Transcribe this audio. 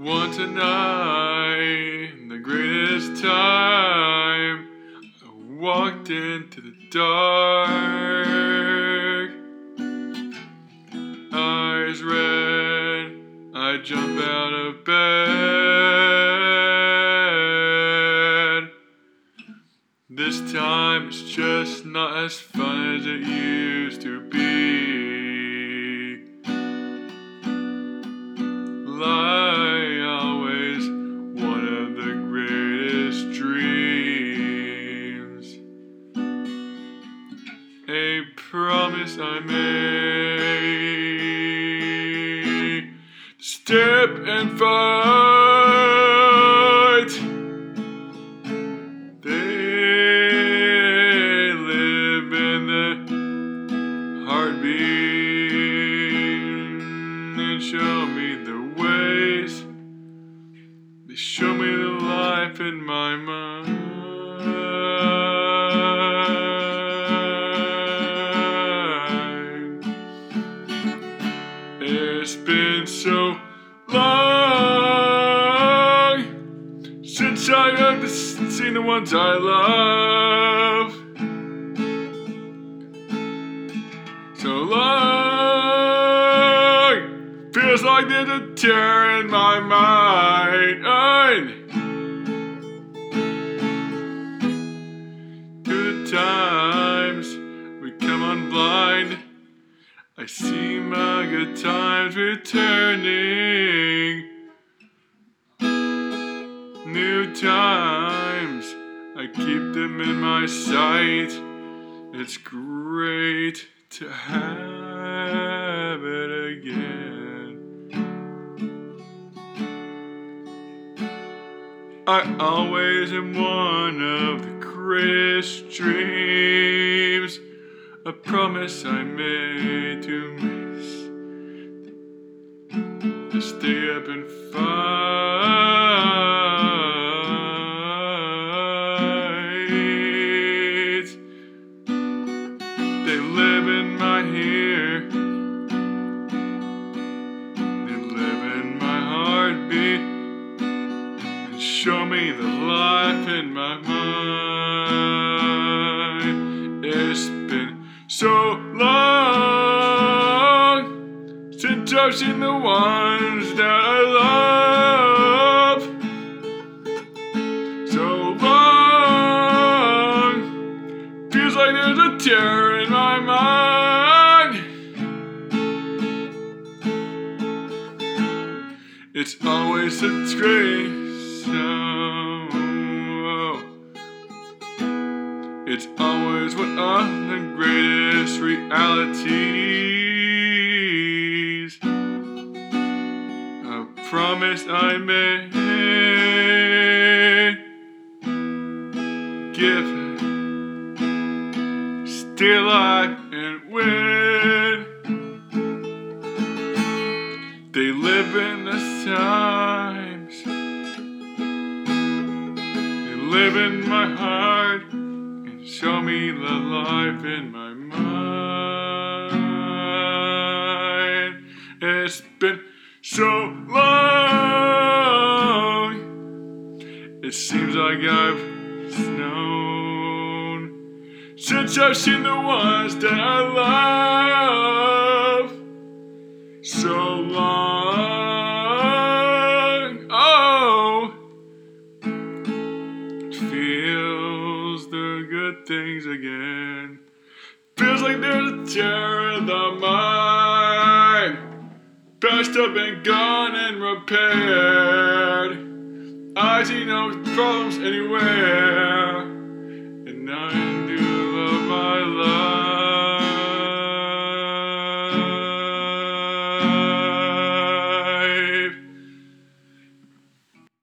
One tonight, the greatest time, I walked into the dark. Eyes red, I jump out of bed. This time it's just not as fun as it used to be. Like always, one of the greatest dreams. A promise I made. Step and fight. They live in the heartbeat and show me the ways. They show me the life in my mind. It's been so long since I have seen the ones I love. So long, feels like there's a tear in my mind. Through the times we come unblind, I see my good times returning. New times, I keep them in my sight. It's great to have it again. I always am one of the greatest dreams. A promise I made to miss, to stay up and fight. They live in my here, they live in my heartbeat, and show me the life in my mind. It's been so long since I've seen the ones that I love. So long, feels like there's a tear in my mind. It's always a disgrace. It's always one of the greatest realities. A promise I made. Give, stay alive and win. They live in the times. They live in my heart. Show me the life in my mind. It's been so long. It seems like I've known since I've seen the ones that I love. So long. Oh, it feels the good things again. Feels like there's a tear in the mind. Patched up and gone and repaired. I see no problems anywhere. And I